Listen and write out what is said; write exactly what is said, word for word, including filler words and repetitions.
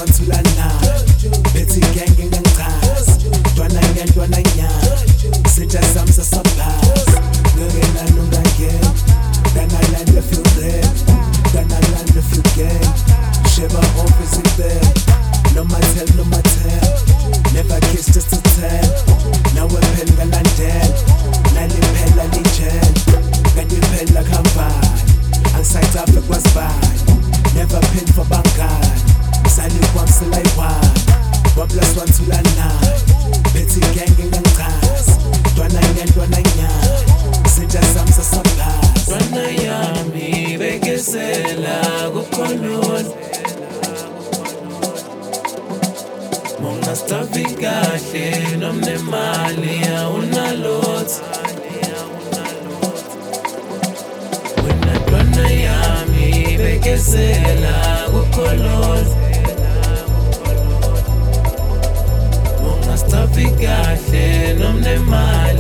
swantulana bethi genge ngangichaza ntwana nya ntwana nya sitha sami sasaphasi ngeke nalo ngangena dana lande feel dead dana lande feel gang sheba office in bed no my tell no my tell never kiss just to tell now we're pen galandel nali phela legend kanti phela khambani angisayitha apha kwasibani never pin for bangani sali kwami selayiwani wablas wanthulana bethi genge ngangichaza ntwana nya ntwana nya sitha sami sasaphasi ntwana yami bekezela kukhonona Mongastavi kahle nomnemali awunalotho Wena ntwana yami bekezela kukhonona Mongastavi kahle nomnemali